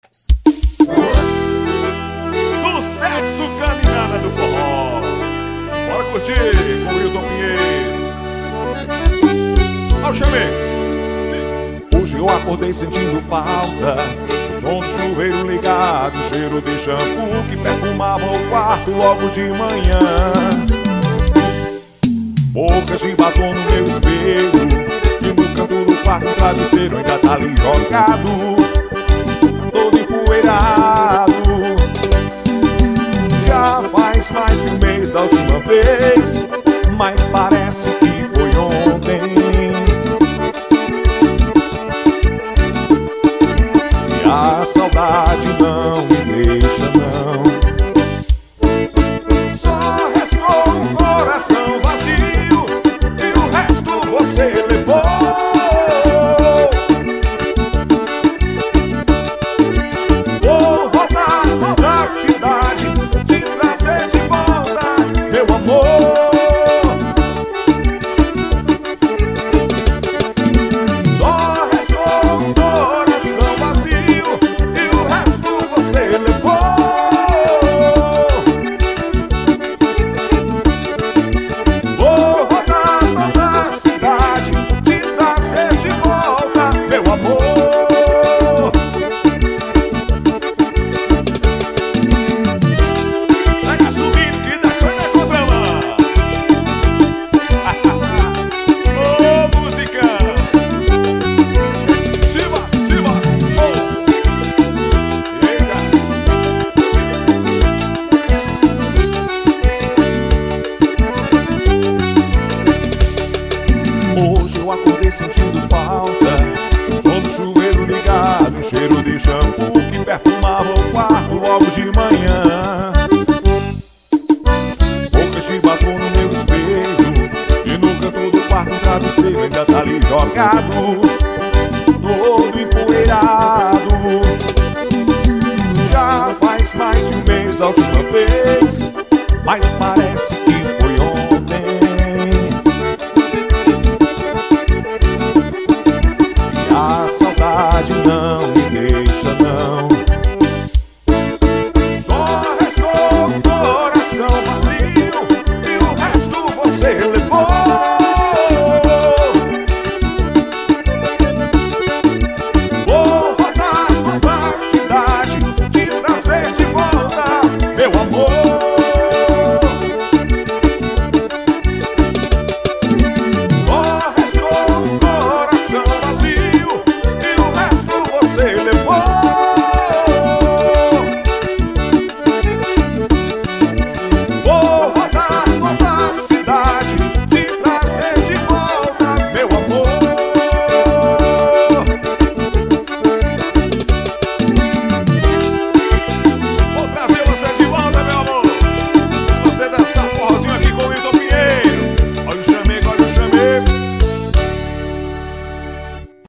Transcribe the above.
Sucesso Caminhada do Forró. Bora curtir com o Hilton Pinheiro. Ó, chamei. Hoje eu acordei sentindo falta do som do chuveiro ligado, o cheiro de shampoo que perfumava o quarto logo de manhã. Bocas de batom no meu espelho, e no canto do quarto o travesseiro ainda tá ali jogado, todo empoeirado. Já faz mais de um mês da última vez, mas parece que foi ontem. E a saudade não me deixa, não. Só restou um coração vazio e o resto você levou. Vou rodar toda a cidade, te trazer de volta, meu amor. Só restou um coração vazio e o resto você levou. Vou rodar toda a cidade, te trazer de volta, meu amor. Pega subindo que descendo é contramão. Ô, musicão. Cima, cima, oh. Eita. Hoje eu acordei sentindo falta do som do chuveiro ligado, o cheiro de shampoo que perfumava o quarto logo de manhã. Bocas de batom no meu espelho, e no canto do quarto o travesseiro ainda tá ali jogado, todo empoeirado. Já faz mais de um mês a última vez, mas parece